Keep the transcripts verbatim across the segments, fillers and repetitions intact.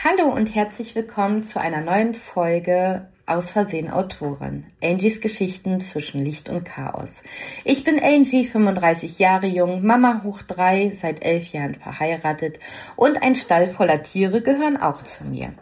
Hallo und herzlich willkommen zu einer neuen Folge Aus Versehen Autorin. Angies Geschichten zwischen Licht und Chaos. Ich bin Angie, fünfunddreißig Jahre jung, Mama hoch drei, seit elf Jahren verheiratet und ein Stall voller Tiere gehören auch zu mir.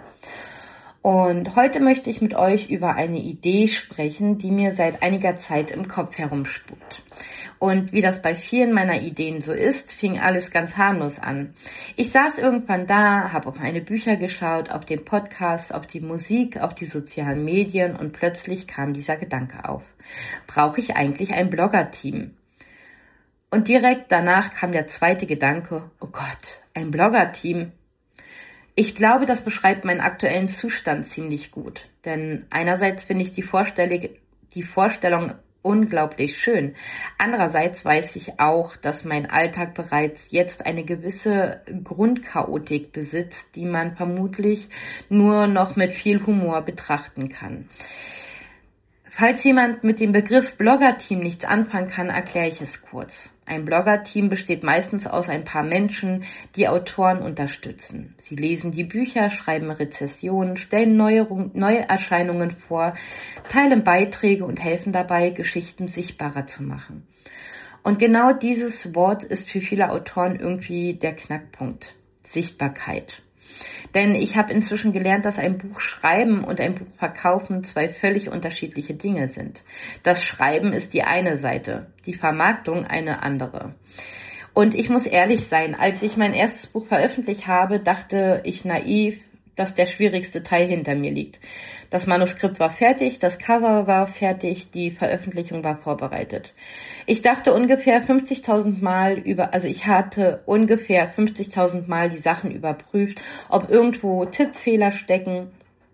Und heute möchte ich mit euch über eine Idee sprechen, die mir seit einiger Zeit im Kopf herumspukt. Und wie das bei vielen meiner Ideen so ist, fing alles ganz harmlos an. Ich saß irgendwann da, habe auf meine Bücher geschaut, auf den Podcast, auf die Musik, auf die sozialen Medien und plötzlich kam dieser Gedanke auf. Brauche ich eigentlich ein Blogger-Team? Und direkt danach kam der zweite Gedanke, oh Gott, ein Blogger-Team. Ich glaube, das beschreibt meinen aktuellen Zustand ziemlich gut. Denn einerseits finde ich die Vorstellung, die Vorstellung unglaublich schön. Andererseits weiß ich auch, dass mein Alltag bereits jetzt eine gewisse Grundchaotik besitzt, die man vermutlich nur noch mit viel Humor betrachten kann. Falls jemand mit dem Begriff Blogger-Team nichts anfangen kann, erkläre ich es kurz. Ein Blogger-Team besteht meistens aus ein paar Menschen, die Autoren unterstützen. Sie lesen die Bücher, schreiben Rezensionen, stellen Neuerung, neue Erscheinungen vor, teilen Beiträge und helfen dabei, Geschichten sichtbarer zu machen. Und genau dieses Wort ist für viele Autoren irgendwie der Knackpunkt. Sichtbarkeit. Denn ich habe inzwischen gelernt, dass ein Buch schreiben und ein Buch verkaufen zwei völlig unterschiedliche Dinge sind. Das Schreiben ist die eine Seite, die Vermarktung eine andere. Und ich muss ehrlich sein, als ich mein erstes Buch veröffentlicht habe, dachte ich naiv, dass der schwierigste Teil hinter mir liegt. Das Manuskript war fertig, das Cover war fertig, die Veröffentlichung war vorbereitet. Ich dachte ungefähr fünfzigtausend Mal über, also ich hatte ungefähr fünfzigtausend Mal die Sachen überprüft, ob irgendwo Tippfehler stecken.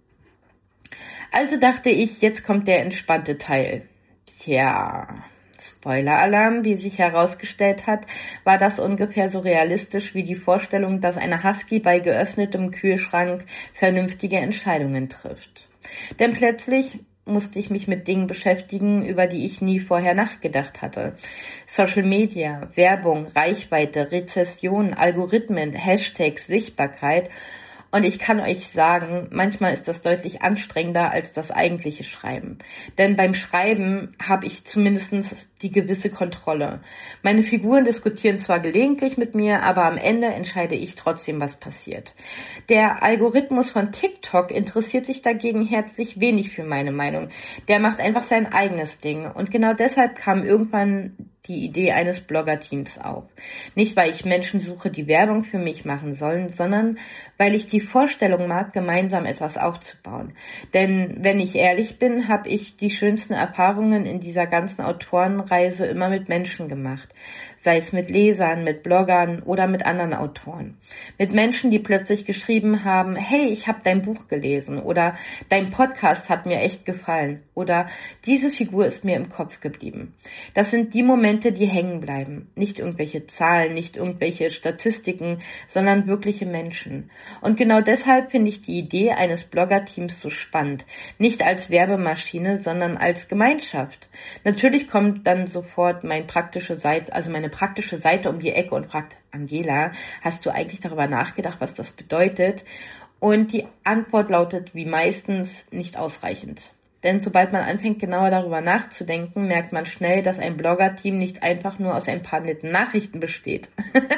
Also dachte ich, jetzt kommt der entspannte Teil. Tja, Spoiler-Alarm, wie sich herausgestellt hat, war das ungefähr so realistisch wie die Vorstellung, dass eine Husky bei geöffnetem Kühlschrank vernünftige Entscheidungen trifft. Denn plötzlich musste ich mich mit Dingen beschäftigen, über die ich nie vorher nachgedacht hatte. Social Media, Werbung, Reichweite, Rezession, Algorithmen, Hashtags, Sichtbarkeit. Und ich kann euch sagen, manchmal ist das deutlich anstrengender als das eigentliche Schreiben. Denn beim Schreiben habe ich zumindest die gewisse Kontrolle. Meine Figuren diskutieren zwar gelegentlich mit mir, aber am Ende entscheide ich trotzdem, was passiert. Der Algorithmus von TikTok interessiert sich dagegen herzlich wenig für meine Meinung. Der macht einfach sein eigenes Ding. Und genau deshalb kam irgendwann die Idee eines Blogger-Teams auf. Nicht, weil ich Menschen suche, die Werbung für mich machen sollen, sondern weil ich die Vorstellung mag, gemeinsam etwas aufzubauen. Denn wenn ich ehrlich bin, habe ich die schönsten Erfahrungen in dieser ganzen Autorenreise immer mit Menschen gemacht. Sei es mit Lesern, mit Bloggern oder mit anderen Autoren. Mit Menschen, die plötzlich geschrieben haben, hey, ich habe dein Buch gelesen oder dein Podcast hat mir echt gefallen oder diese Figur ist mir im Kopf geblieben. Das sind die Momente, die hängen bleiben. Nicht irgendwelche Zahlen, nicht irgendwelche Statistiken, sondern wirkliche Menschen. Und genau deshalb finde ich die Idee eines Blogger-Teams so spannend. Nicht als Werbemaschine, sondern als Gemeinschaft. Natürlich kommt dann sofort meine praktische Seite, also meine praktische Seite um die Ecke und fragt, Angela, hast du eigentlich darüber nachgedacht, was das bedeutet? Und die Antwort lautet wie meistens nicht ausreichend. Denn sobald man anfängt, genauer darüber nachzudenken, merkt man schnell, dass ein Blogger-Team nicht einfach nur aus ein paar netten Nachrichten besteht.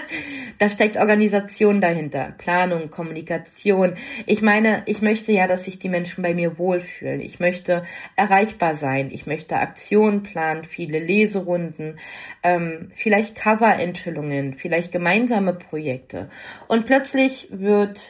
Da steckt Organisation dahinter, Planung, Kommunikation. Ich meine, ich möchte ja, dass sich die Menschen bei mir wohlfühlen. Ich möchte erreichbar sein. Ich möchte Aktionen planen, viele Leserunden, ähm, vielleicht Cover-Enthüllungen, vielleicht gemeinsame Projekte. Und plötzlich wird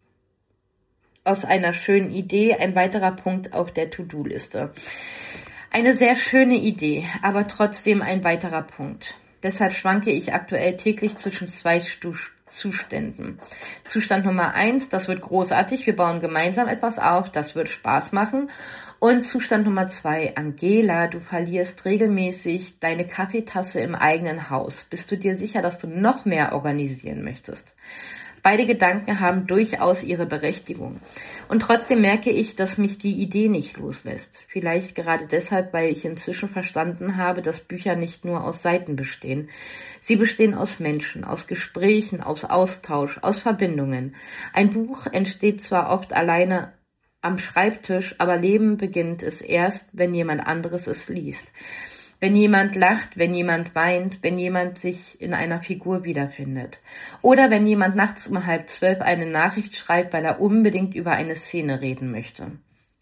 aus einer schönen Idee ein weiterer Punkt auf der To-Do-Liste. Eine sehr schöne Idee, aber trotzdem ein weiterer Punkt. Deshalb schwanke ich aktuell täglich zwischen zwei Stu- Zuständen. Zustand Nummer eins, das wird großartig, wir bauen gemeinsam etwas auf, das wird Spaß machen. Und Zustand Nummer zwei, Angela, du verlierst regelmäßig deine Kaffeetasse im eigenen Haus. Bist du dir sicher, dass du noch mehr organisieren möchtest? Beide Gedanken haben durchaus ihre Berechtigung. Und trotzdem merke ich, dass mich die Idee nicht loslässt. Vielleicht gerade deshalb, weil ich inzwischen verstanden habe, dass Bücher nicht nur aus Seiten bestehen. Sie bestehen aus Menschen, aus Gesprächen, aus Austausch, aus Verbindungen. Ein Buch entsteht zwar oft alleine am Schreibtisch, aber Leben beginnt es erst, wenn jemand anderes es liest. Wenn jemand lacht, wenn jemand weint, wenn jemand sich in einer Figur wiederfindet. Oder wenn jemand nachts um halb zwölf eine Nachricht schreibt, weil er unbedingt über eine Szene reden möchte.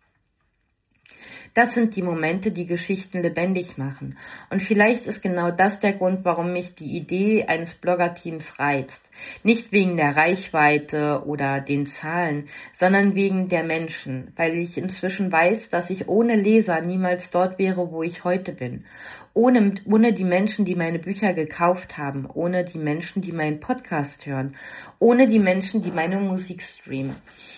Das sind die Momente, die Geschichten lebendig machen. Und vielleicht ist genau das der Grund, warum mich die Idee eines Bloggerteams reizt. Nicht wegen der Reichweite oder den Zahlen, sondern wegen der Menschen, weil ich inzwischen weiß, dass ich ohne Leser niemals dort wäre, wo ich heute bin. Ohne, ohne die Menschen, die meine Bücher gekauft haben, ohne die Menschen, die meinen Podcast hören, ohne die Menschen, die meine Musik streamen.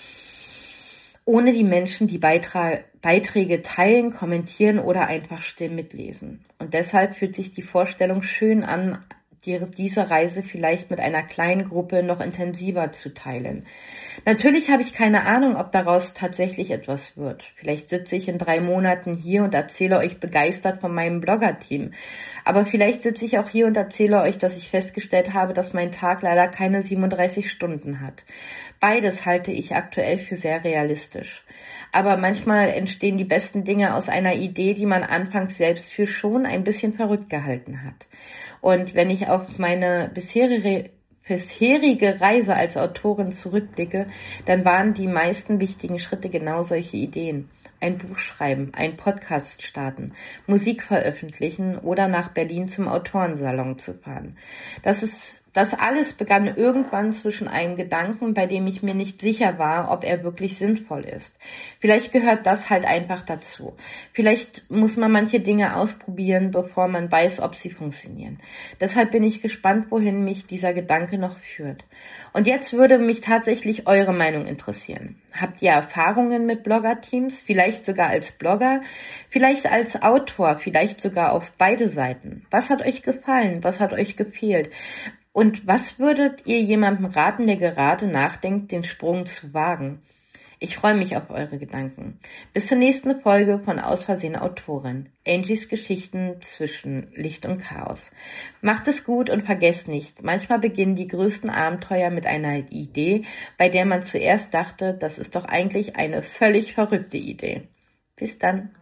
Ohne die Menschen, die Beitra- Beiträge teilen, kommentieren oder einfach still mitlesen. Und deshalb fühlt sich die Vorstellung schön an, die, diese Reise vielleicht mit einer kleinen Gruppe noch intensiver zu teilen. Natürlich habe ich keine Ahnung, ob daraus tatsächlich etwas wird. Vielleicht sitze ich in drei Monaten hier und erzähle euch begeistert von meinem Blogger-Team. Aber vielleicht sitze ich auch hier und erzähle euch, dass ich festgestellt habe, dass mein Tag leider keine siebenunddreißig Stunden hat. Beides halte ich aktuell für sehr realistisch. Aber manchmal entstehen die besten Dinge aus einer Idee, die man anfangs selbst für schon ein bisschen verrückt gehalten hat. Und wenn ich auf meine bisherige, bisherige Reise als Autorin zurückblicke, dann waren die meisten wichtigen Schritte genau solche Ideen. Ein Buch schreiben, einen Podcast starten, Musik veröffentlichen oder nach Berlin zum Autorensalon zu fahren. Das ist Das alles begann irgendwann zwischen einem Gedanken, bei dem ich mir nicht sicher war, ob er wirklich sinnvoll ist. Vielleicht gehört das halt einfach dazu. Vielleicht muss man manche Dinge ausprobieren, bevor man weiß, ob sie funktionieren. Deshalb bin ich gespannt, wohin mich dieser Gedanke noch führt. Und jetzt würde mich tatsächlich eure Meinung interessieren. Habt ihr Erfahrungen mit Blogger-Teams? Vielleicht sogar als Blogger? Vielleicht als Autor? Vielleicht sogar auf beide Seiten? Was hat euch gefallen? Was hat euch gefehlt? Und was würdet ihr jemandem raten, der gerade nachdenkt, den Sprung zu wagen? Ich freue mich auf eure Gedanken. Bis zur nächsten Folge von Aus Versehen Autorin. Angies Geschichten zwischen Licht und Chaos. Macht es gut und vergesst nicht, manchmal beginnen die größten Abenteuer mit einer Idee, bei der man zuerst dachte, das ist doch eigentlich eine völlig verrückte Idee. Bis dann.